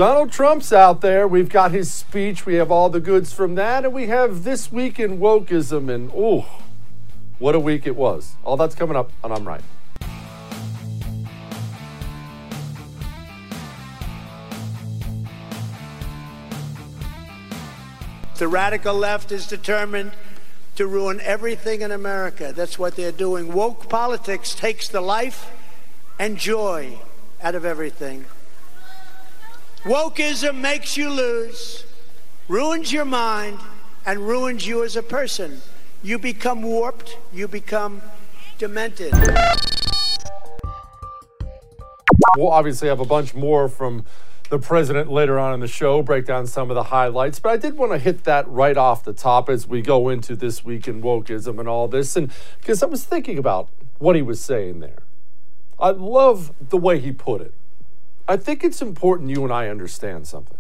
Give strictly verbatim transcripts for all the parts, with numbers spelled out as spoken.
Donald Trump's out there. We've got his speech. We have all the goods from that. And we have This Week in Wokeism. And, ooh, what a week it was. All that's coming up on I'm Right. The radical left is determined to ruin everything in America. That's what they're doing. Woke politics takes the life and joy out of everything. Wokeism makes you lose, ruins your mind, and ruins you as a person. You become warped, you become demented. We'll obviously have a bunch more from the president later on in the show, break down some of the highlights, but I did want to hit that right off the top as we go into This Week in Wokeism and all this, and because I was thinking about what he was saying there. I love the way he put it. I think it's important you and I understand something.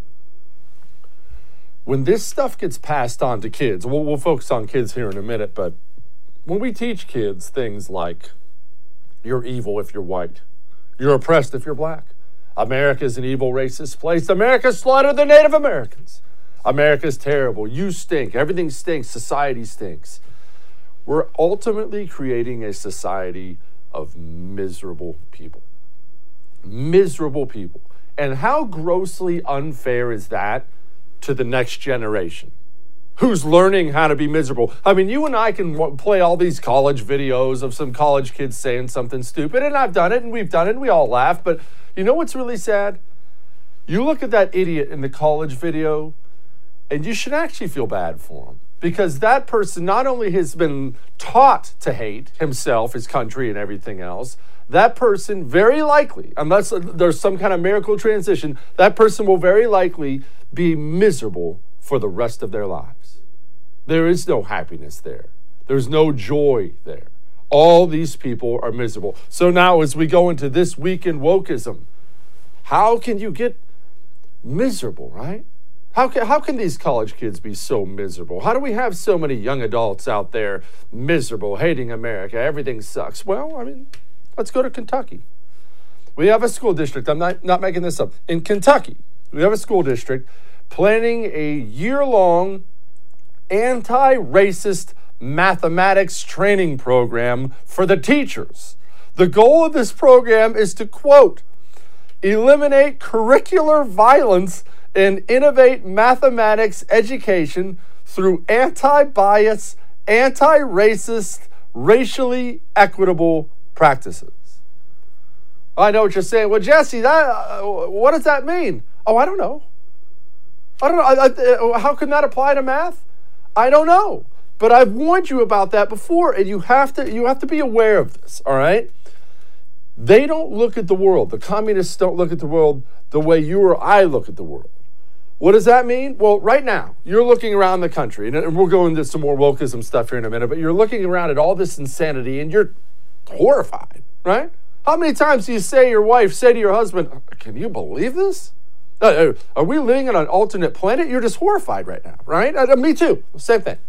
When this stuff gets passed on to kids, we'll, we'll focus on kids here in a minute, but when we teach kids things like, you're evil if you're white, you're oppressed if you're black, America's an evil, racist place, America slaughtered the Native Americans, America's terrible, you stink, everything stinks, society stinks. We're ultimately creating a society of miserable people. Miserable people. And how grossly unfair is that to the next generation who's learning how to be miserable? I mean, you and I can w- play all these college videos of some college kids saying something stupid, and I've done it, and we've done it, and we all laugh, but you know what's really sad? You look at that idiot in the college video, and you should actually feel bad for him, because that person not only has been taught to hate himself, his country, and everything else, that person very likely, unless there's some kind of miracle transition, that person will very likely be miserable for the rest of their lives. There is no happiness there. There's no joy there. All these people are miserable. So now as we go into This Week in Wokeism, how can you get miserable, right? How can, how can these college kids be so miserable? How do we have so many young adults out there miserable, hating America, everything sucks? Well, I mean, let's go to Kentucky. We have a school district, I'm not, not making this up. In Kentucky, we have a school district planning a year-long anti-racist mathematics training program for the teachers. The goal of this program is to, quote, eliminate curricular violence and innovate mathematics education through anti-bias, anti-racist, racially equitable practices. I know what you're saying. Well, Jesse, that uh, what does that mean? Oh, I don't know. I don't know. I, I, how can that apply to math? I don't know. But I've warned you about that before, and you have to you have to be aware of this, all right? They don't look at the world. The communists don't look at the world the way you or I look at the world. What does that mean? Well, right now, you're looking around the country, and we'll go into some more wokeism stuff here in a minute, but you're looking around at all this insanity, and you're horrified, right? How many times do you say your wife, say to your husband, can you believe this? Uh, are we living on an alternate planet? You're just horrified right now, right? Uh, me too. Same thing.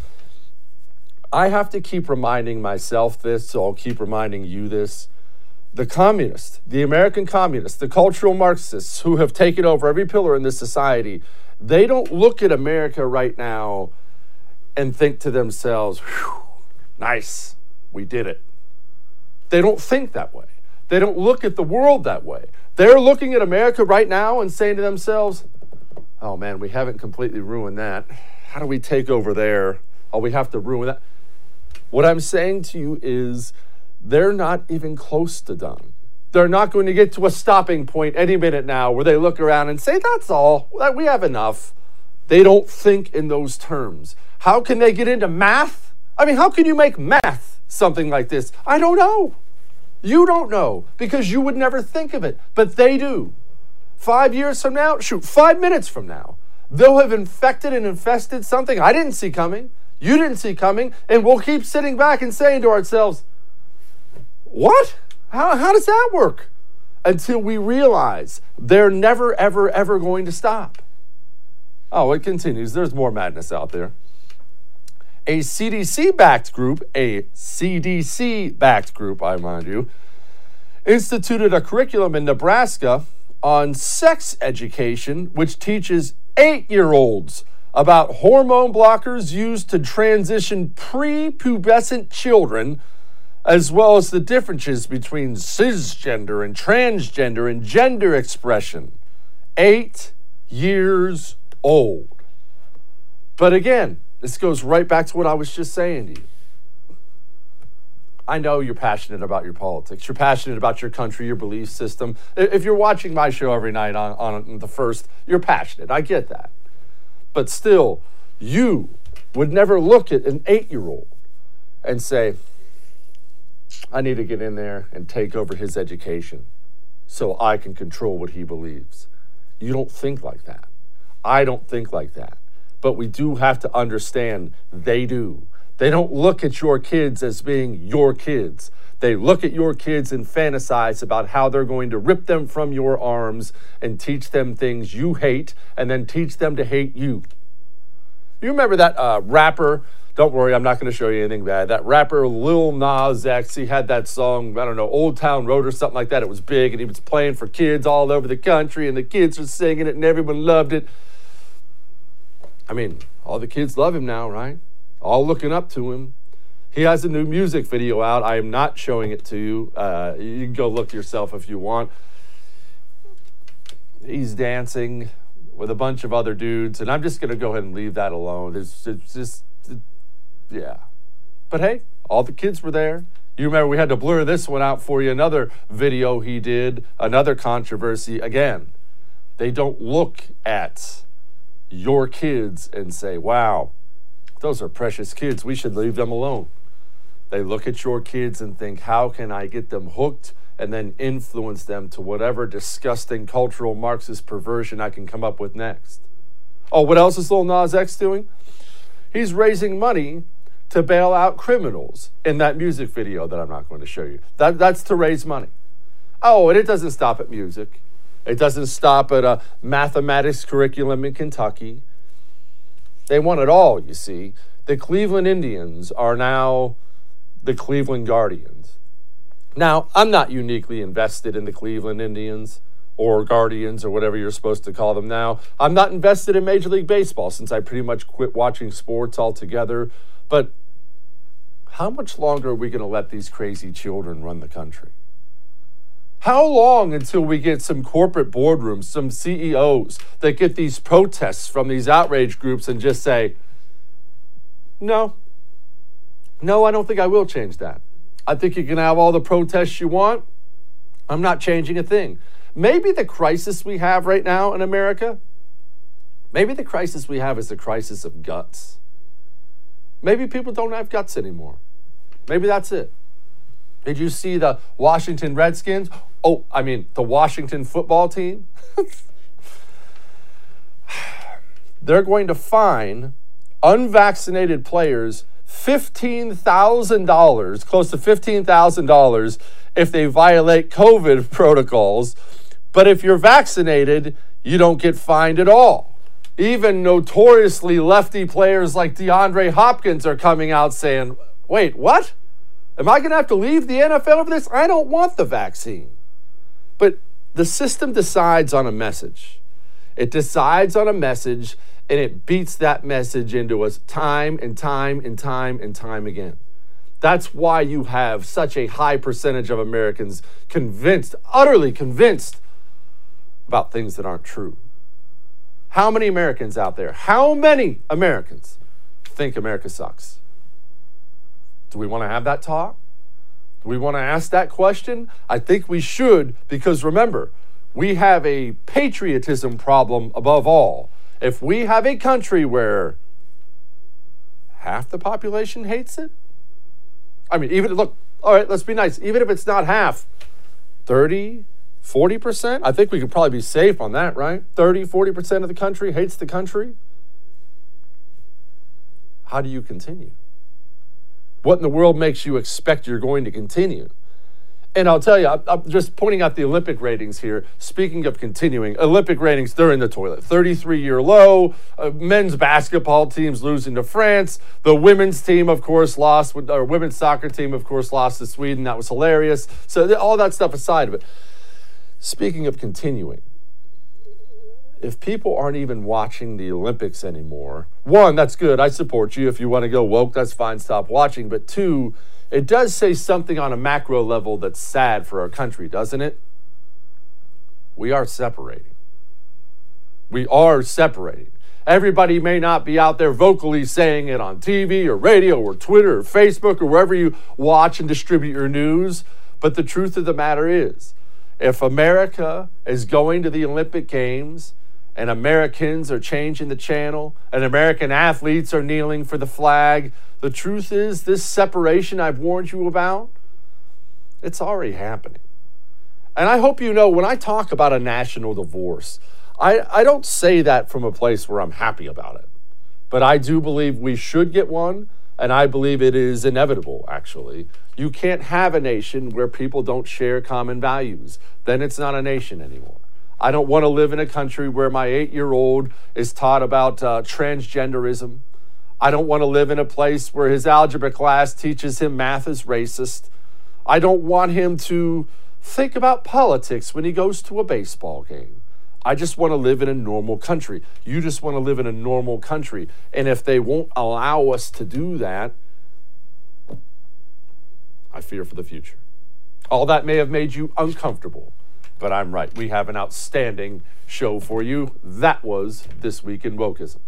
I have to keep reminding myself this, so I'll keep reminding you this. The communists, the American communists, the cultural Marxists who have taken over every pillar in this society, they don't look at America right now and think to themselves, whew, nice, we did it. They don't think that way. They don't look at the world that way. They're looking at America right now and saying to themselves, oh man, we haven't completely ruined that. How do we take over there? Oh, we have to ruin that. What I'm saying to you is they're not even close to done. They're not going to get to a stopping point any minute now where they look around and say, that's all, we have enough. They don't think in those terms. How can they get into math? I mean, how can you make math something like this? I don't know. You don't know because you would never think of it, but they do. Five years from now, shoot, five minutes from now, they'll have infected and infested something I didn't see coming, you didn't see coming, and we'll keep sitting back and saying to ourselves, what? How, how does that work? Until we realize they're never, ever, ever going to stop. Oh, it continues. There's more madness out there. A C D C-backed group, a C D C-backed group, I mind you, instituted a curriculum in Nebraska on sex education, which teaches eight-year-olds about hormone blockers used to transition prepubescent children, as well as the differences between cisgender and transgender and gender expression. Eight years old. But again, this goes right back to what I was just saying to you. I know you're passionate about your politics. You're passionate about your country, your belief system. If you're watching my show every night on, on the first, you're passionate. I get that. But still, you would never look at an eight-year-old and say, I need to get in there and take over his education so I can control what he believes. You don't think like that. I don't think like that. But we do have to understand they do. They don't look at your kids as being your kids. They look at your kids and fantasize about how they're going to rip them from your arms and teach them things you hate and then teach them to hate you. You remember that uh, rapper? Don't worry, I'm not going to show you anything bad. That rapper Lil Nas X, he had that song, I don't know, Old Town Road or something like that. It was big, and he was playing for kids all over the country, and the kids were singing it, and everyone loved it. I mean, all the kids love him now, right? All looking up to him. He has a new music video out. I am not showing it to you. Uh, you can go look yourself if you want. He's dancing with a bunch of other dudes, and I'm just going to go ahead and leave that alone. It's, it's just... Yeah. But hey, all the kids were there. You remember we had to blur this one out for you. Another video he did, another controversy. Again, they don't look at your kids and say, wow, those are precious kids. We should leave them alone. They look at your kids and think, how can I get them hooked and then influence them to whatever disgusting cultural Marxist perversion I can come up with next? Oh, what else is Lil Nas X doing? He's raising money to bail out criminals in that music video that I'm not going to show you. That, that's to raise money. Oh, and it doesn't stop at music. It doesn't stop at a mathematics curriculum in Kentucky. They want it all, you see. The Cleveland Indians are now the Cleveland Guardians. Now, I'm not uniquely invested in the Cleveland Indians or Guardians or whatever you're supposed to call them now. I'm not invested in Major League Baseball since I pretty much quit watching sports altogether. But how much longer are we going to let these crazy children run the country? How long until we get some corporate boardrooms, some C E Os that get these protests from these outrage groups and just say, no, no, I don't think I will change that. I think you can have all the protests you want. I'm not changing a thing. Maybe the crisis we have right now in America, maybe the crisis we have is the crisis of guts. Maybe people don't have guts anymore. Maybe that's it. Did you see the Washington Redskins? Oh, I mean, the Washington football team? They're going to fine unvaccinated players fifteen thousand dollars, close to fifteen thousand dollars, if they violate COVID protocols. But if you're vaccinated, you don't get fined at all. Even notoriously lefty players like DeAndre Hopkins are coming out saying, wait, what? Am I going to have to leave the N F L over this? I don't want the vaccine. But the system decides on a message. It decides on a message, and it beats that message into us time and time and time and time again. That's why you have such a high percentage of Americans convinced, utterly convinced, about things that aren't true. How many Americans out there, how many Americans think America sucks? Do we want to have that talk? Do we want to ask that question? I think we should, because remember, we have a patriotism problem above all. If we have a country where half the population hates it, I mean, even, look, all right, let's be nice. Even if it's not half, thirty, forty percent, I think we could probably be safe on that, right? thirty, forty percent of the country hates the country. How do you continue? What in the world makes you expect you're going to continue? And I'll tell you, I'm just pointing out the Olympic ratings here. Speaking of continuing, Olympic ratings, they're in the toilet. thirty-three year low. Uh, men's basketball teams losing to France. The women's team, of course, lost. Or women's soccer team, of course, lost to Sweden. That was hilarious. So all that stuff aside of it. Speaking of continuing, if people aren't even watching the Olympics anymore, one, that's good. I support you. If you want to go woke, that's fine. Stop watching. But two, it does say something on a macro level that's sad for our country, doesn't it? We are separating. We are separating. Everybody may not be out there vocally saying it on T V or radio or Twitter or Facebook or wherever you watch and distribute your news, but the truth of the matter is, if America is going to the Olympic Games and Americans are changing the channel and American athletes are kneeling for the flag, the truth is this separation I've warned you about, it's already happening. And I hope you know when I talk about a national divorce, I, I don't say that from a place where I'm happy about it. But I do believe we should get one, and I believe it is inevitable, actually. You can't have a nation where people don't share common values. Then it's not a nation anymore. I don't want to live in a country where my eight-year-old is taught about uh, transgenderism. I don't want to live in a place where his algebra class teaches him math is racist. I don't want him to think about politics when he goes to a baseball game. I just want to live in a normal country. You just want to live in a normal country. And if they won't allow us to do that, I fear for the future. All that may have made you uncomfortable, but I'm right. We have an outstanding show for you. That was This Week in Wokeism.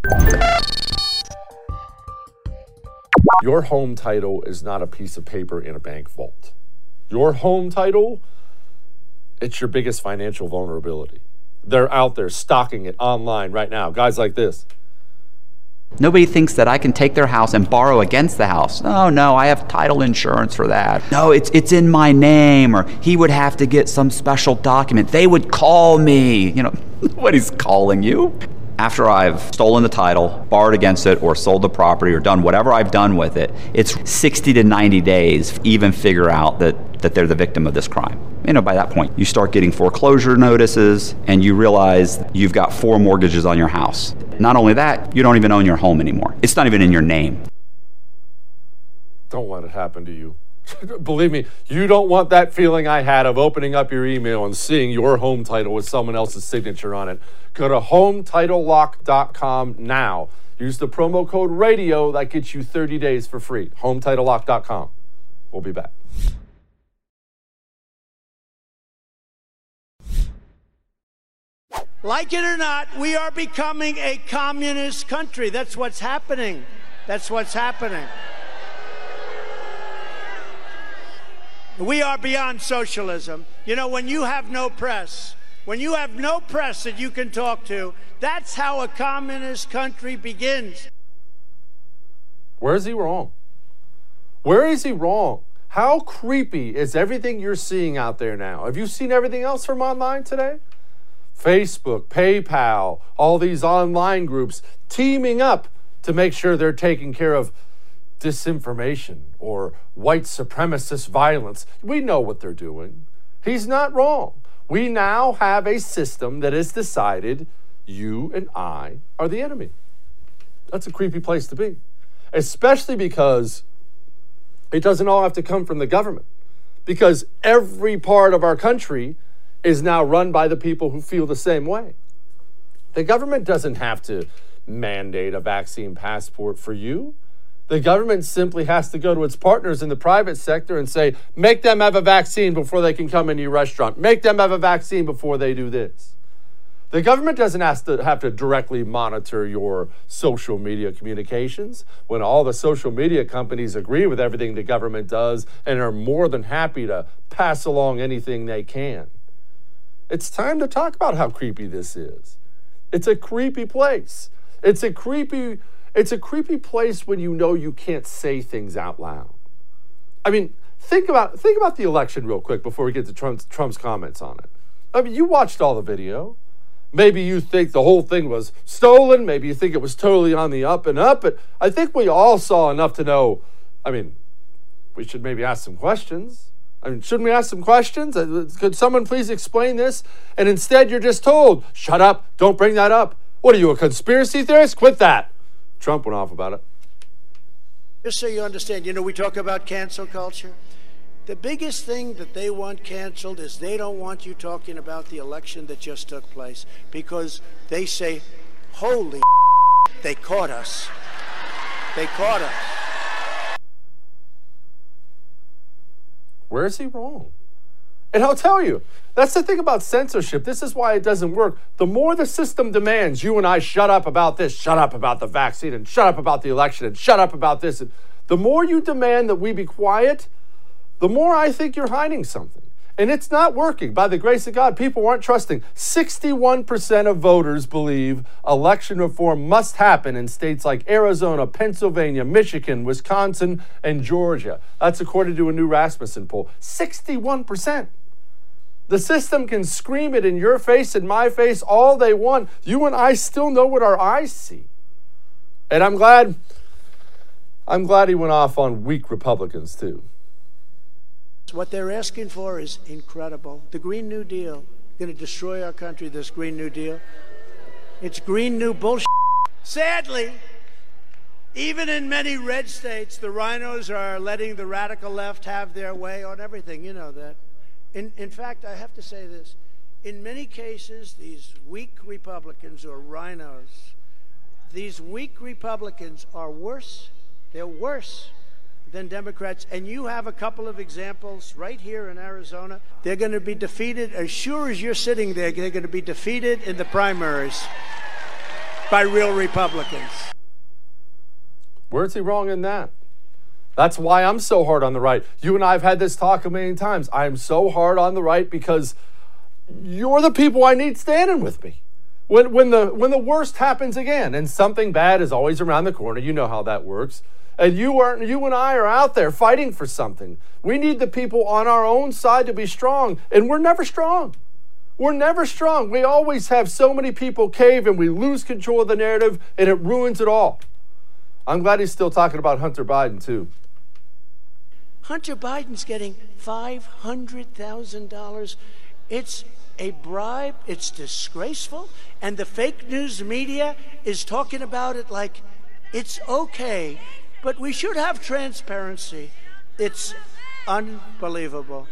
Your home title is not a piece of paper in a bank vault. Your home title, it's your biggest financial vulnerability. They're out there stocking it online right now. Guys like this. Nobody thinks that I can take their house and borrow against the house. No, no, I have title insurance for that. No, it's it's in my name, or he would have to get some special document. They would call me. You know, nobody's calling you. After I've stolen the title, borrowed against it, or sold the property, or done whatever I've done with it, it's sixty to ninety days to even figure out that, that they're the victim of this crime. You know, by that point, you start getting foreclosure notices, and you realize you've got four mortgages on your house. Not only that, you don't even own your home anymore. It's not even in your name. Don't let it happen to you. Believe me, you don't want that feeling I had of opening up your email and seeing your home title with someone else's signature on it. Go to home title lock dot com now. Use the promo code radio. That gets you thirty days for free. home title lock dot com. We'll be back. Like it or not, we are becoming a communist country. That's what's happening. That's what's happening. We are beyond socialism. You know, when you have no press, when you have no press that you can talk to, that's how a communist country begins. Where is he wrong? Where is he wrong? How creepy is everything you're seeing out there now? Have you seen everything else from online today? Facebook, PayPal, all these online groups teaming up to make sure they're taking care of disinformation or white supremacist violence. We know what they're doing. He's not wrong. We now have a system that has decided you and I are the enemy. That's a creepy place to be, especially because it doesn't all have to come from the government, because every part of our country is now run by the people who feel the same way. The government doesn't have to mandate a vaccine passport for you. The government simply has to go to its partners in the private sector and say, make them have a vaccine before they can come into your restaurant. Make them have a vaccine before they do this. The government doesn't have to have to directly monitor your social media communications when all the social media companies agree with everything the government does and are more than happy to pass along anything they can. It's time to talk about how creepy this is. It's a creepy place. It's a creepy, it's a creepy place when you know you can't say things out loud. I mean, think about think about the election real quick before we get to Trump's, Trump's comments on it. I mean, you watched all the video. Maybe you think the whole thing was stolen. Maybe you think it was totally on the up and up. But I think we all saw enough to know, I mean, we should maybe ask some questions. I mean, shouldn't we ask some questions? Could someone please explain this? And instead, you're just told, shut up, don't bring that up. What are you, a conspiracy theorist? Quit that. Trump went off about it. Just so you understand, you know, we talk about cancel culture. The biggest thing that they want canceled is they don't want you talking about the election that just took place, because they say, holy they caught us. They caught us. Where is he wrong? And I'll tell you, that's the thing about censorship. This is why it doesn't work. The more the system demands you and I shut up about this, shut up about the vaccine, and shut up about the election, and shut up about this, and the more you demand that we be quiet, the more I think you're hiding something. And it's not working. By the grace of God, people aren't trusting. sixty-one percent of voters believe election reform must happen in states like Arizona, Pennsylvania, Michigan, Wisconsin, and Georgia. That's according to a new Rasmussen poll. sixty-one percent. The system can scream it in your face and my face all they want. You and I still know what our eyes see. And I'm glad, I'm glad he went off on weak Republicans too. What they're asking for is incredible. The Green New Deal, going to destroy our country, this Green New Deal. It's Green New bullshit. Sadly, even in many red states, the rhinos are letting the radical left have their way on everything. You know that. In, in fact, I have to say this. In many cases, these weak Republicans or rhinos, these weak Republicans are worse. They're worse than Democrats. And you have a couple of examples right here in Arizona. They're going to be defeated, as sure as you're sitting there, they're going to be defeated in the primaries by real Republicans. Where's he wrong in that? That's why I'm so hard on the right. You and I have had this talk a million times. I am so hard on the right because you're the people I need standing with me. When, when, the, when the worst happens again, and something bad is always around the corner, you know how that works, and you, are, you and I are out there fighting for something. We need the people on our own side to be strong, and we're never strong. We're never strong. We always have so many people cave, and we lose control of the narrative, and it ruins it all. I'm glad he's still talking about Hunter Biden, too. Hunter Biden's getting five hundred thousand dollars. It's a bribe. It's disgraceful. And the fake news media is talking about it like it's okay. But we should have transparency. It's unbelievable.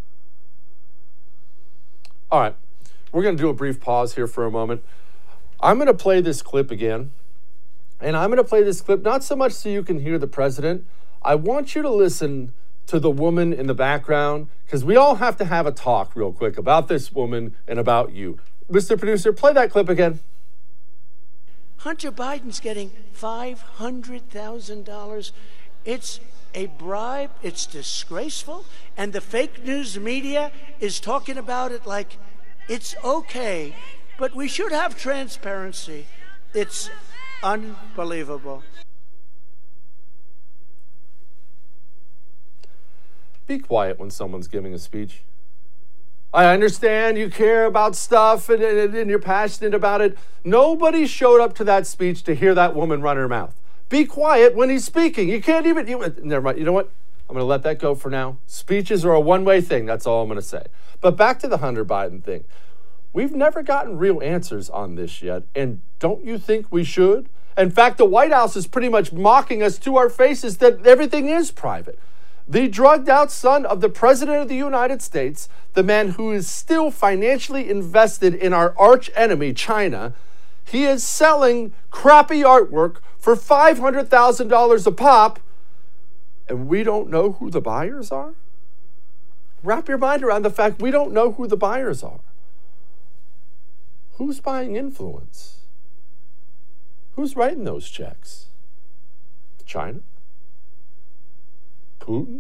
All right. We're going to do a brief pause here for a moment. I'm going to play this clip again. And I'm going to play this clip not so much so you can hear the president. I want you to listen to the woman in the background, because we all have to have a talk real quick about this woman and about you. Mister Producer, play that clip again. Hunter Biden's getting five hundred thousand dollars. It's a bribe. It's disgraceful. And the fake news media is talking about it like it's okay. But we should have transparency. It's unbelievable. Be quiet when someone's giving a speech. I understand you care about stuff and, and, and you're passionate about it. Nobody showed up to that speech to hear that woman run her mouth. Be quiet when he's speaking. You can't even, you, never mind. You know what? I'm going to let that go for now. Speeches are a one-way thing. That's all I'm going to say. But back to the Hunter Biden thing. We've never gotten real answers on this yet. And don't you think we should? In fact, the White House is pretty much mocking us to our faces that everything is private. The drugged out son of the President of the United States, the man who is still financially invested in our arch enemy, China, he is selling crappy artwork for five hundred thousand dollars a pop, and we don't know who the buyers are? Wrap your mind around the fact we don't know who the buyers are. Who's buying influence? Who's writing those checks? China? Putin?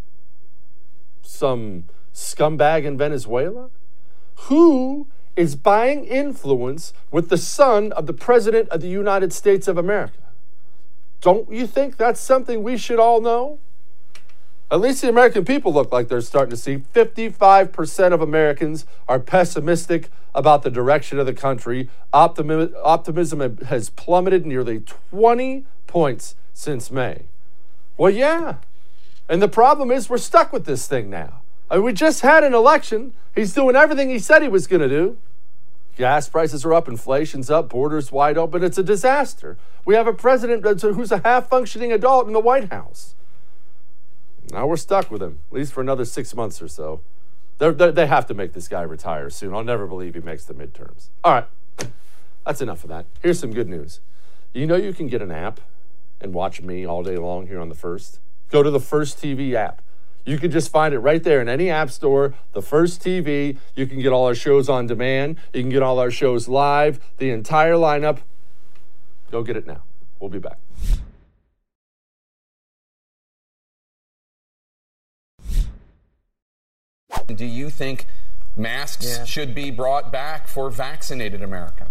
Some scumbag in Venezuela? Who is buying influence with the son of the President of the United States of America? Don't you think that's something we should all know? At least the American people look like they're starting to see. fifty-five percent of Americans are pessimistic about the direction of the country. Optimi- optimism has plummeted nearly twenty points since May. Well, yeah. And the problem is we're stuck with this thing now. I mean, we just had an election. He's doing everything he said he was going to do. Gas prices are up, inflation's up, borders wide open. It's a disaster. We have a president who's a half-functioning adult in the White House. Now we're stuck with him, at least for another six months or so. They're, they're, they have to make this guy retire soon. I'll never believe he makes the midterms. All right, that's enough of that. Here's some good news. You know you can get an app and watch me all day long here on The First? Go to the First T V app. You can just find it right there in any app store, The First T V. You can get all our shows on demand. You can get all our shows live, the entire lineup. Go get it now. We'll be back. Do you think masks yeah. should be brought back for vaccinated Americans?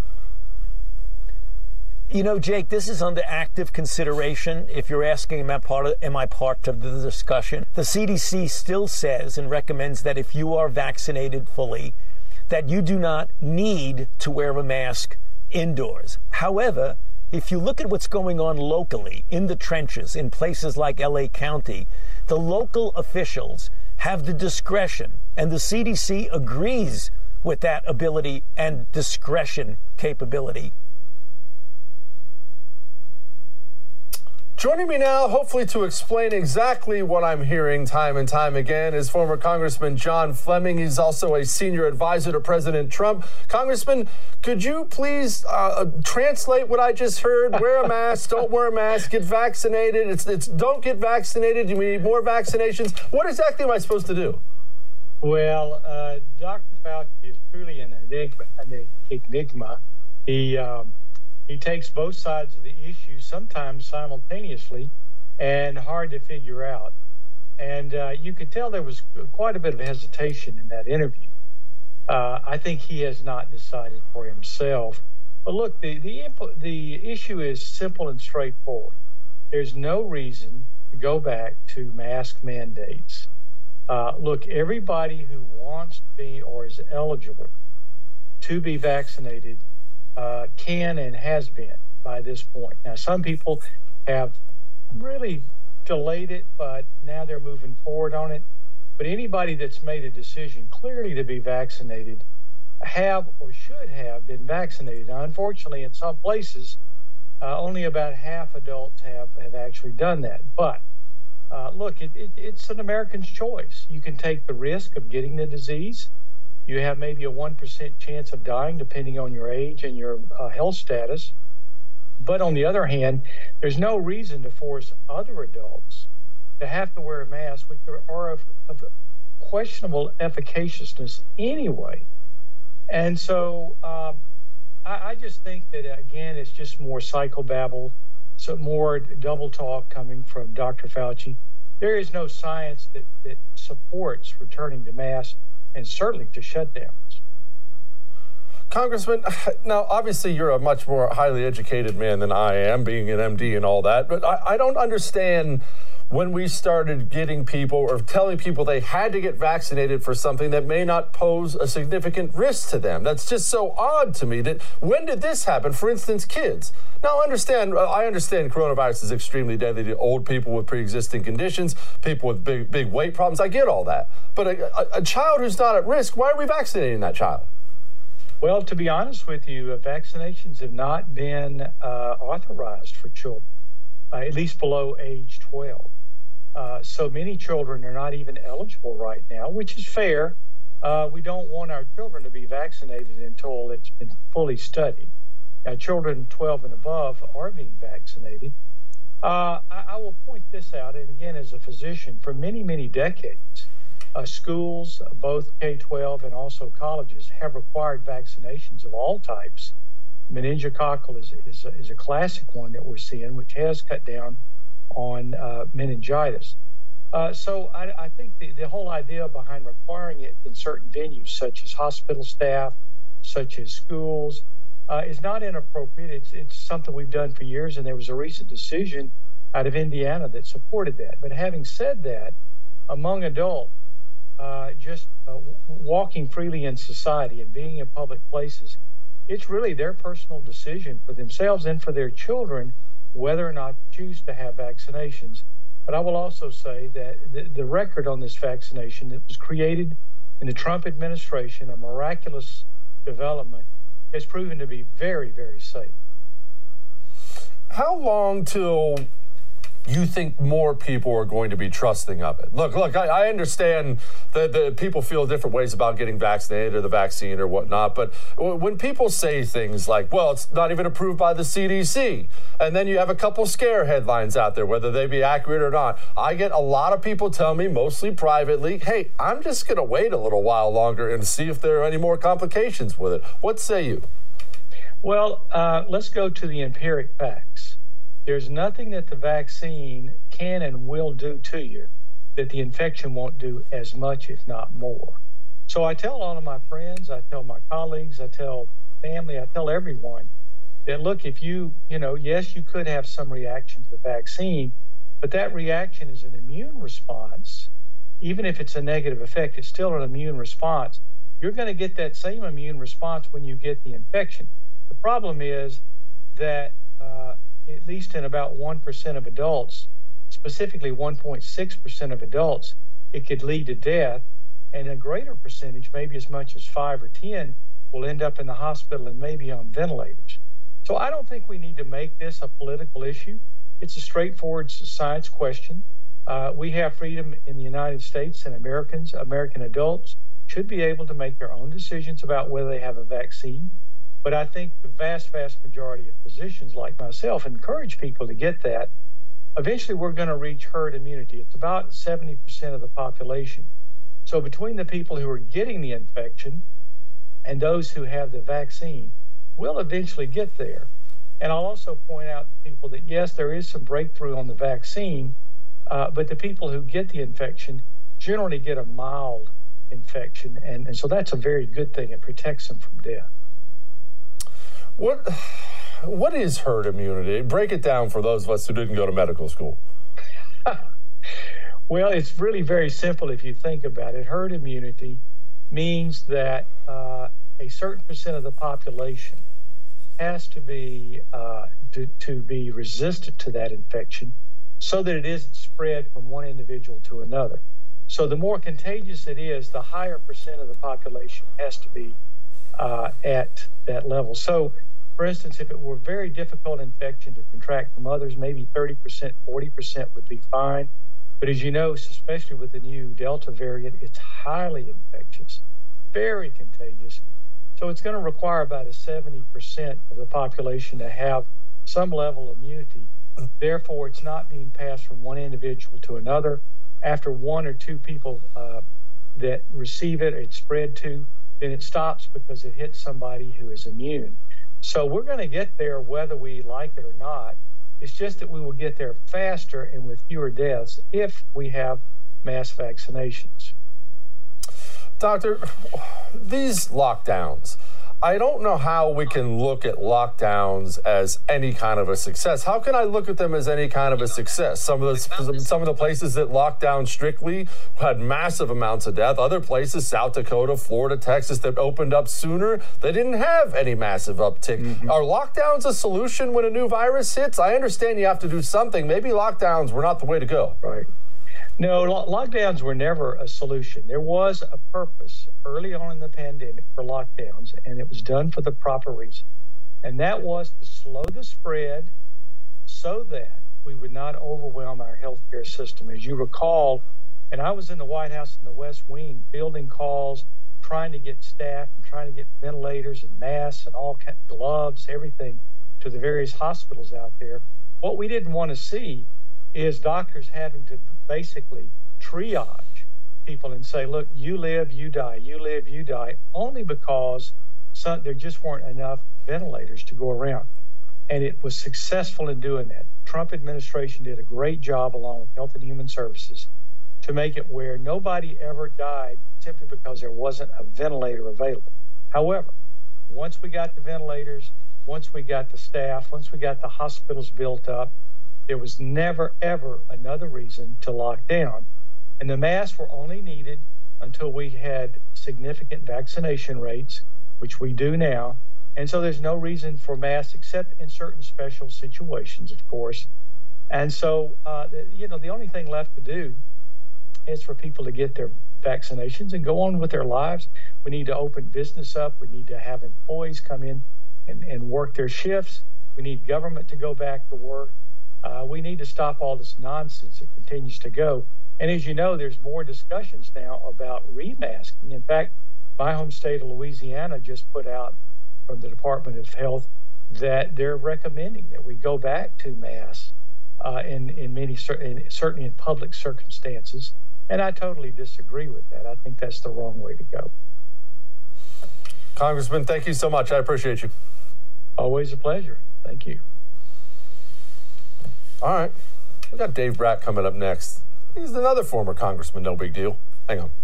You know, Jake, this is under active consideration. If you're asking, am I part of, am I part of the discussion? The C D C still says and recommends that if you are vaccinated fully, that you do not need to wear a mask indoors. However, if you look at what's going on locally, in the trenches, in places like L A County, the local officials have the discretion, and the C D C agrees with that ability and discretion capability. Joining me now, hopefully to explain exactly what I'm hearing time and time again, is former Congressman John Fleming. He's also a senior advisor to President Trump. Congressman, could you please uh, translate what I just heard? Wear a mask, don't wear a mask, get vaccinated. It's, it's don't get vaccinated. Do we need more vaccinations? What exactly am I supposed to do? Well, uh, Doctor Fauci is truly an enigma. An enigma. He... Um, He takes both sides of the issue, sometimes simultaneously, and hard to figure out. And uh, you could tell there was quite a bit of hesitation in that interview. Uh, I think he has not decided for himself. But look, the, the, the issue is simple and straightforward. There's no reason to go back to mask mandates. Uh, look, everybody who wants to be or is eligible to be vaccinated Uh, can and has been by this point. Now, some people have really delayed it, but now they're moving forward on it. But anybody that's made a decision clearly to be vaccinated have or should have been vaccinated. Now, unfortunately, in some places, uh, only about half adults have, have actually done that. But uh, look, it, it, it's an American's choice. You can take the risk of getting the disease. You have maybe a one percent chance of dying depending on your age and your uh, health status. But on the other hand, there's no reason to force other adults to have to wear a mask, which are of, of questionable efficaciousness anyway. And so um, I, I just think that, again, it's just more psychobabble, so more double talk coming from Doctor Fauci. There is no science that, that supports returning to masks, and certainly to shutdowns. Congressman, now obviously you're a much more highly educated man than I am, being an M D and all that, but I, I don't understand when we started getting people or telling people they had to get vaccinated for something that may not pose a significant risk to them. That's just so odd to me. That when did this happen? For instance, kids. Now, understand, I understand coronavirus is extremely deadly to old people with pre-existing conditions, people with big, big weight problems. I get all that. But a, a, a child who's not at risk, why are we vaccinating that child? Well, to be honest with you, uh, vaccinations have not been uh, authorized for children, uh, at least below age twelve. Uh, so many children are not even eligible right now, which is fair. Uh, we don't want our children to be vaccinated until it's been fully studied. Now, children twelve and above are being vaccinated. Uh, I, I will point this out, and again, as a physician, for many, many decades, uh, schools, both K twelve and also colleges, have required vaccinations of all types. Meningococcal is, is, is a classic one that we're seeing, which has cut down on uh, meningitis. Uh, so I, I think the, the whole idea behind requiring it in certain venues, such as hospital staff, such as schools, uh, is not inappropriate. It's, it's something we've done for years, and there was a recent decision out of Indiana that supported that. But having said that, among adults, uh, just uh, walking freely in society and being in public places, it's really their personal decision for themselves and for their children whether or not to choose to have vaccinations. But I will also say that the, the record on this vaccination that was created in the Trump administration, a miraculous development, has proven to be very, very safe. How long till you think more people are going to be trusting of it? Look, look, I, I understand that the people feel different ways about getting vaccinated or the vaccine or whatnot, but when people say things like, well, it's not even approved by the C D C, and then you have a couple scare headlines out there, whether they be accurate or not, I get a lot of people tell me, mostly privately, hey, I'm just going to wait a little while longer and see if there are any more complications with it. What say you? Well, uh, let's go to the empiric facts. There's nothing that the vaccine can and will do to you that the infection won't do as much, if not more. So I tell all of my friends, I tell my colleagues, I tell family, I tell everyone that, look, if you, you know, yes, you could have some reaction to the vaccine, but that reaction is an immune response. Even if it's a negative effect, it's still an immune response. You're going to get that same immune response when you get the infection. The problem is that uh, at least in about one percent of adults, specifically one point six percent of adults, it could lead to death, and a greater percentage, maybe as much as five or ten, will end up in the hospital and maybe on ventilators. So I don't think we need to make this a political issue. It's a straightforward science question. Uh, we have freedom in the United States, and Americans, American adults, should be able to make their own decisions about whether they have a vaccine. But I think the vast, vast majority of physicians like myself encourage people to get that. Eventually, we're going to reach herd immunity. It's about seventy percent of the population. So between the people who are getting the infection and those who have the vaccine, we'll eventually get there. And I'll also point out to people that, yes, there is some breakthrough on the vaccine, uh, but the people who get the infection generally get a mild infection. And, and so that's a very good thing. It protects them from death. What what is herd immunity? Break it down for those of us who didn't go to medical school. Well, it's really very simple if you think about it. Herd immunity means that uh, a certain percent of the population has to be uh, to, to be resistant to that infection so that it isn't spread from one individual to another. So the more contagious it is, the higher percent of the population has to be uh, at that level. So, for instance, if it were a very difficult infection to contract from others, maybe thirty percent, forty percent would be fine. But as you know, especially with the new Delta variant, it's highly infectious, very contagious. So it's going to require about a seventy percent of the population to have some level of immunity. Therefore, it's not being passed from one individual to another. After one or two people uh, that receive it, it's spread to, then it stops because it hits somebody who is immune. So we're going to get there whether we like it or not. It's just that we will get there faster and with fewer deaths if we have mass vaccinations. Doctor, these lockdowns, I don't know how we can look at lockdowns as any kind of a success. How can I look at them as any kind of a success? Some of the some of the places that locked down strictly had massive amounts of death. Other places, South Dakota, Florida, Texas, that opened up sooner, they didn't have any massive uptick. Mm-hmm. Are lockdowns a solution when a new virus hits? I understand you have to do something. Maybe lockdowns were not the way to go. Right. No, lo- lockdowns were never a solution. There was a purpose early on in the pandemic for lockdowns, and it was done for the proper reason. And that was to slow the spread so that we would not overwhelm our healthcare system. As you recall, and I was in the White House in the West Wing, fielding calls, trying to get staff and trying to get ventilators and masks and all kinds of gloves, everything to the various hospitals out there. What we didn't want to see is doctors having to basically triage people and say, look, you live, you die, you live, you die, only because some, there just weren't enough ventilators to go around. And it was successful in doing that. Trump administration did a great job along with Health and Human Services to make it where nobody ever died simply because there wasn't a ventilator available. However, once we got the ventilators, once we got the staff, once we got the hospitals built up, there was never, ever another reason to lock down. And the masks were only needed until we had significant vaccination rates, which we do now. And so there's no reason for masks except in certain special situations, of course. And so, uh, you know, the only thing left to do is for people to get their vaccinations and go on with their lives. We need to open business up. We need to have employees come in and, and work their shifts. We need government to go back to work. Uh, we need to stop all this nonsense that continues to go. And as you know, there's more discussions now about remasking. In fact, my home state of Louisiana just put out from the Department of Health that they're recommending that we go back to masks uh, in, in many, in, certainly in public circumstances. And I totally disagree with that. I think that's the wrong way to go. Congressman, thank you so much. I appreciate you. Always a pleasure. Thank you. All right. We got Dave Brat coming up next. He's another former congressman, no big deal. Hang on.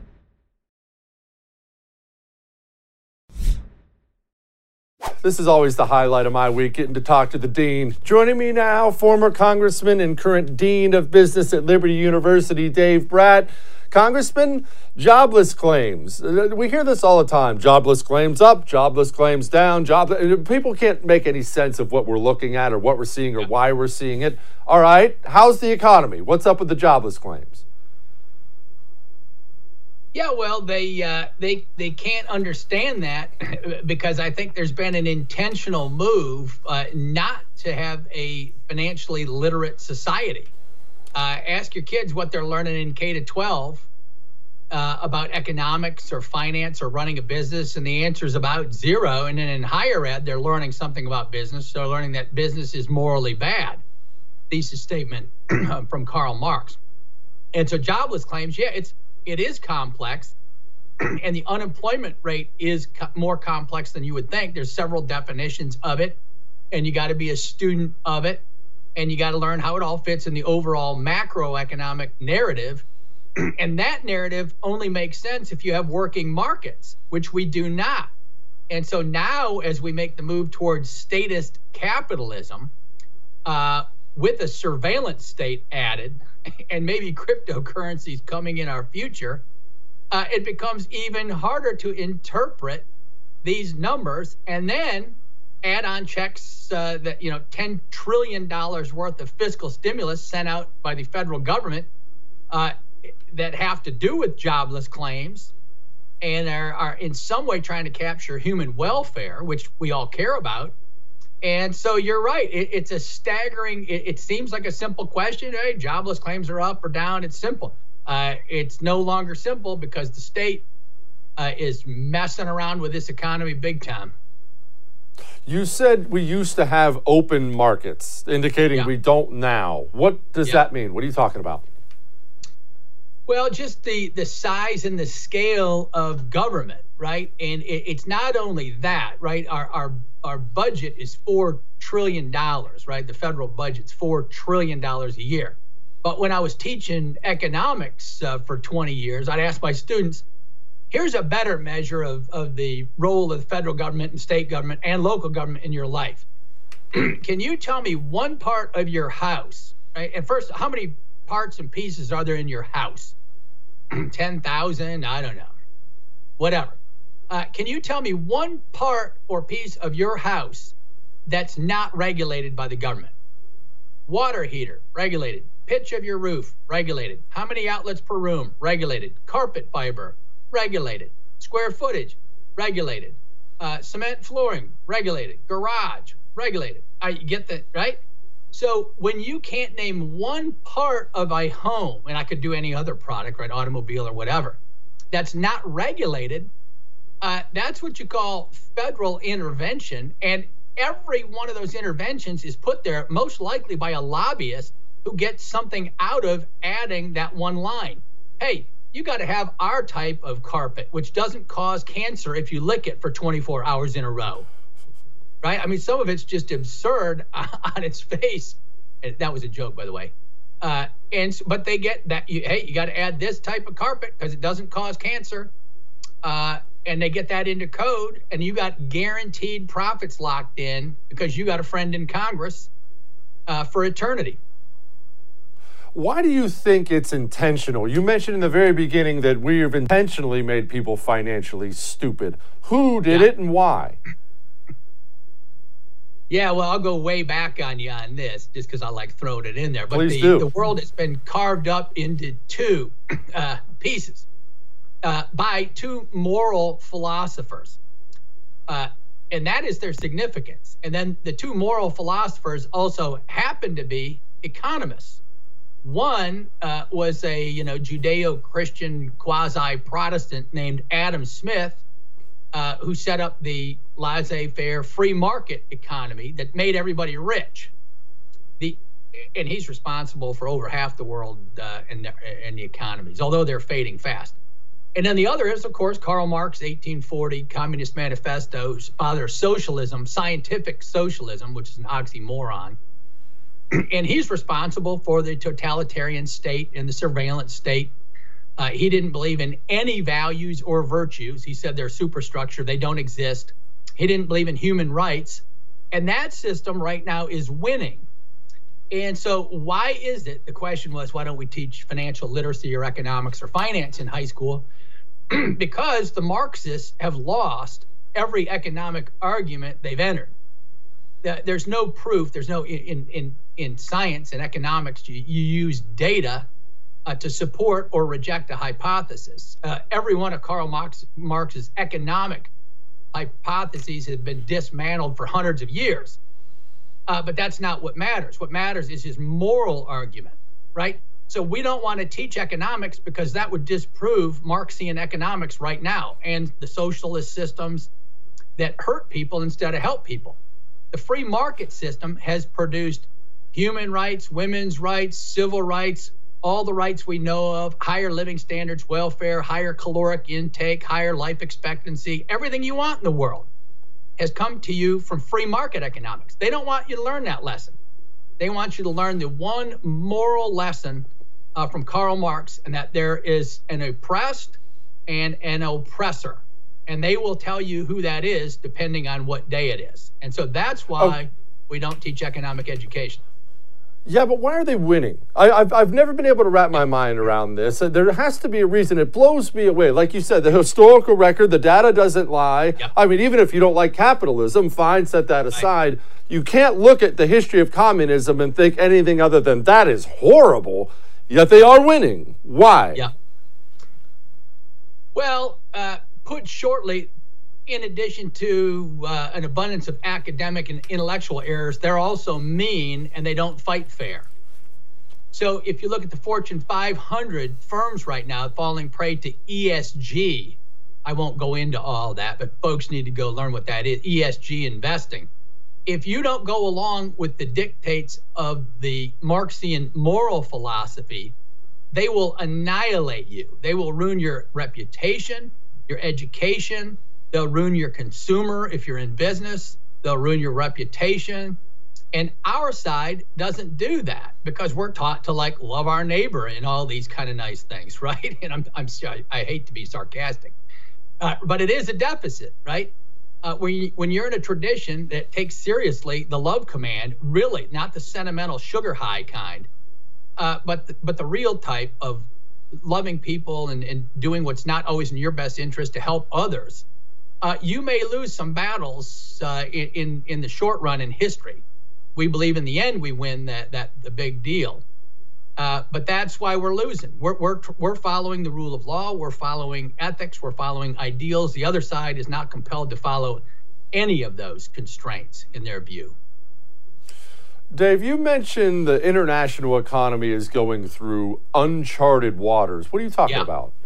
This is always the highlight of my week, getting to talk to the dean. Joining me now, former congressman and current dean of business at Liberty University, Dave Brat. Congressman, jobless claims. We hear this all the time. Jobless claims up, jobless claims down. Job. People can't make any sense of what we're looking at or what we're seeing or why we're seeing it. All right, how's the economy? What's up with the jobless claims? Yeah, well, they uh, they they can't understand that because I think there's been an intentional move uh, not to have a financially literate society. Uh, ask your kids what they're learning in K to twelve uh, about economics or finance or running a business, and the answer is about zero. And then in higher ed, they're learning something about business. They're learning that business is morally bad. Thesis statement from Karl Marx. And so jobless claims, yeah, it's it is complex, and the unemployment rate is co- more complex than you would think. There's several definitions of it, and you got to be a student of it. And you got to learn how it all fits in the overall macroeconomic narrative. And that narrative only makes sense if you have working markets, which we do not. And so now, as we make the move towards statist capitalism, uh, with a surveillance state added, and maybe cryptocurrencies coming in our future, uh, it becomes even harder to interpret these numbers. And then add-on checks uh, that, you know, ten trillion dollars worth of fiscal stimulus sent out by the federal government uh, that have to do with jobless claims and are, are in some way trying to capture human welfare, which we all care about. And so you're right. It, it's a staggering, it, it seems like a simple question. Hey, jobless claims are up or down. It's simple. Uh, it's no longer simple because the state uh, is messing around with this economy big time. You said we used to have open markets, indicating yeah. we don't now. What does yeah. that mean? What are you talking about? Well, just the, the size and the scale of government, right? And it, it's not only that, right? Our, our our budget is four trillion dollars, right? The federal budget's four trillion dollars a year. But when I was teaching economics uh, for twenty years, I'd ask my students, here's a better measure of, of the role of the federal government and state government and local government in your life. Can you tell me one part of your house, right? And first, how many parts and pieces are there in your house? ten thousand? I don't know. Whatever. Uh, can you tell me one part or piece of your house that's not regulated by the government? Water heater, regulated. Pitch of your roof, regulated. How many outlets per room? Regulated. Carpet fiber, regulated. Square footage, regulated. Uh, cement flooring, regulated. Garage, regulated. I get that, right? So when you can't name one part of a home, and I could do any other product, right, automobile or whatever, that's not regulated, uh, that's what you call federal intervention. And every one of those interventions is put there most likely by a lobbyist who gets something out of adding that one line. Hey, you got to have our type of carpet, which doesn't cause cancer if you lick it for twenty-four hours in a row. Right? I mean, some of it's just absurd on its face. And that was a joke, by the way. Uh, and but they get that. You, hey, you got to add this type of carpet because it doesn't cause cancer. Uh, and they get that into code, and you got guaranteed profits locked in because you got a friend in Congress uh, for eternity. Why do you think it's intentional? You mentioned in the very beginning that we've intentionally made people financially stupid. Who did yeah. it and why? Yeah, well, I'll go way back on you on this just because I like throwing it in there. But Please the, do. the world has been carved up into two uh, pieces uh, by two moral philosophers. Uh, and that is their significance. And then the two moral philosophers also happen to be economists. One uh, was a you know Judeo-Christian quasi-Protestant named Adam Smith, uh, who set up the laissez-faire free market economy that made everybody rich. The and he's responsible for over half the world uh, and the, and the economies, although they're fading fast. And then the other is, of course, Karl Marx, eighteen forty, Communist Manifesto, father of socialism, scientific socialism, which is an oxymoron. And he's responsible for the totalitarian state and the surveillance state. Uh, he didn't believe in any values or virtues. He said they're superstructure. They don't exist. He didn't believe in human rights. And that system right now is winning. And so why is it? The question was, why don't we teach financial literacy or economics or finance in high school? Because the Marxists have lost every economic argument they've entered. There's no proof. There's no in in in science and economics. You, you use data uh, to support or reject a hypothesis. Uh, every one of Karl Marx, Marx's economic hypotheses has been dismantled for hundreds of years. Uh, but that's not what matters. What matters is his moral argument, right? So we don't want to teach economics because that would disprove Marxian economics right now and the socialist systems that hurt people instead of help people. The free market system has produced human rights, women's rights, civil rights, all the rights we know of, higher living standards, welfare, higher caloric intake, higher life expectancy, everything you want in the world has come to you from free market economics. They don't want you to learn that lesson. They want you to learn the one moral lesson uh, from Karl Marx, and that there is an oppressed and an oppressor. And they will tell you who that is depending on what day it is. And so that's why oh. we don't teach economic education. Yeah, but why are they winning? I, I've, I've never been able to wrap my mind around this. There has to be a reason. It blows me away. Like you said, the historical record, the data doesn't lie. Yep. I mean, even if you don't like capitalism, fine, set that aside. Right. You can't look at the history of communism and think anything other than that is horrible, yet they are winning. Why? Yeah. Well, uh, put shortly, in addition to uh, an abundance of academic and intellectual errors, they're also mean and they don't fight fair. So if you look at the Fortune five hundred firms right now falling prey to E S G, I won't go into all that, but folks need to go learn what that is, E S G investing. If you don't go along with the dictates of the Marxian moral philosophy, they will annihilate you. They will ruin your reputation, your education. They'll ruin your consumer if you're in business. They'll ruin your reputation. And our side doesn't do that because we're taught to like love our neighbor and all these kind of nice things, right? And I'm, I'm I hate to be sarcastic, uh, but it is a deficit, right? Uh, when, you, when you're in a tradition that takes seriously the love command, really, not the sentimental sugar high kind, uh, but, the, but the real type of loving people and, and doing what's not always in your best interest to help others, Uh, you may lose some battles uh, in in the short run in history. We believe in the end we win that that the big deal, uh, but that's why we're losing. We're we're we're following the rule of law. We're following ethics. We're following ideals. The other side is not compelled to follow any of those constraints in their view. Dave, you mentioned the international economy is going through uncharted waters. What are you talking yeah. about?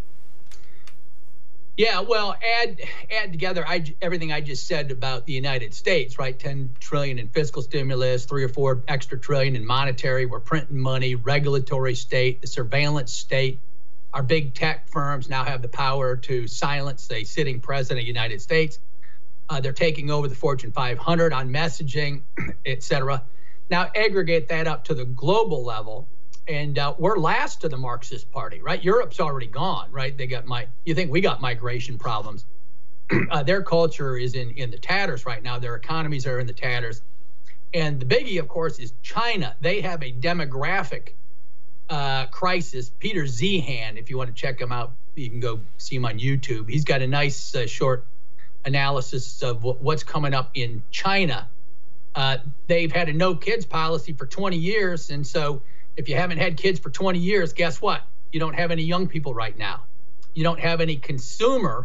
Yeah, well, add add together I, everything I just said about the United States, right? ten trillion in fiscal stimulus, three or four extra trillion in monetary. We're printing money, regulatory state, the surveillance state. Our big tech firms now have the power to silence a sitting president of the United States. Uh, they're taking over the Fortune five hundred on messaging, et cetera. Now aggregate that up to the global level. And uh, we're last to the Marxist Party, right? Europe's already gone, right? They got my. You think we got migration problems? uh, their culture is in in the tatters right now. Their economies are in the tatters, and the biggie, of course, is China. They have a demographic uh, crisis. Peter Zehan, if you want to check him out, you can go see him on YouTube. He's got a nice uh, short analysis of w- what's coming up in China. Uh, they've had a no kids policy for twenty years, and so. If you haven't had kids for twenty years, guess what? You don't have any young people right now. You don't have any consumer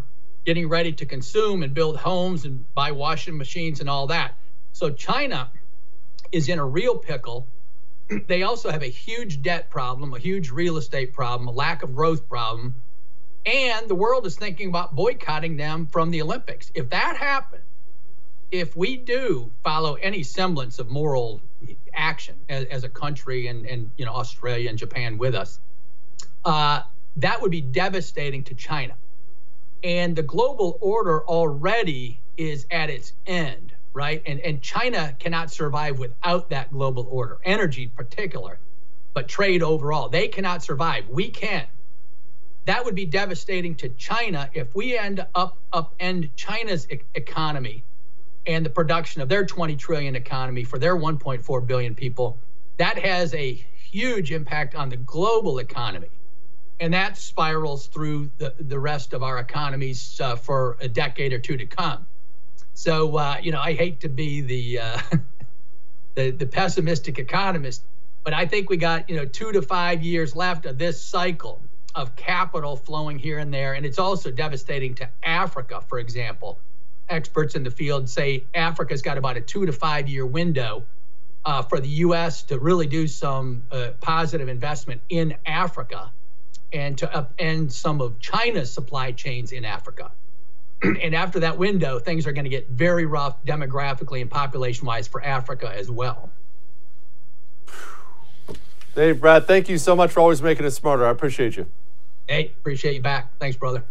getting ready to consume and build homes and buy washing machines and all that. So China is in a real pickle. They also have a huge debt problem, a huge real estate problem, a lack of growth problem. And the world is thinking about boycotting them from the Olympics. If that happens, if we do follow any semblance of moral action as, as a country, and, and you know Australia and Japan with us, uh, that would be devastating to China. And the global order already is at its end, right? And, and China cannot survive without that global order, energy in particular, but trade overall. They cannot survive. We can. That would be devastating to China if we end up upend China's e- economy and the production of their twenty trillion economy for their one point four billion people. That has a huge impact on the global economy. And that spirals through the, the rest of our economies uh, for a decade or two to come. So, uh, you know, I hate to be the, uh, the the pessimistic economist, but I think we got, you know, two to five years left of this cycle of capital flowing here and there. And it's also devastating to Africa, for example. Experts in the field say Africa's got about a two to five year window uh, for the U S to really do some uh, positive investment in Africa and to upend some of China's supply chains in Africa. And after that window, things are going to get very rough demographically and population-wise for Africa as well. Dave, Brad, thank you so much for always making us smarter. I appreciate you. Hey, appreciate you back. Thanks, brother.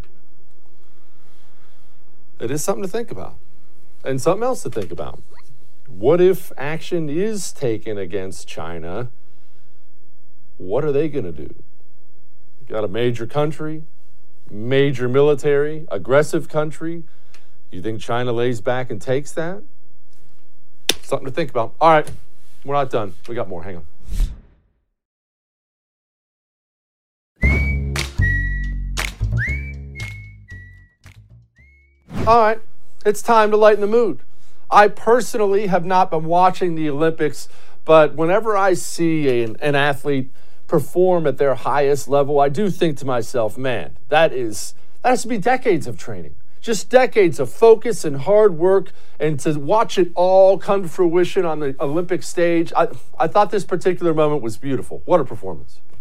It is something to think about. And something else to think about. What if action is taken against China? What are they going to do? You got a major country, major military, aggressive country. You think China lays back and takes that? Something to think about. All right, we're not done. We got more. Hang on. All right, it's time to lighten the mood. I personally have not been watching the Olympics, but whenever I see an, an athlete perform at their highest level, I do think to myself, man, that is that has to be decades of training. Just decades of focus and hard work, and to watch it all come to fruition on the Olympic stage. I, I thought this particular moment was beautiful. What a performance.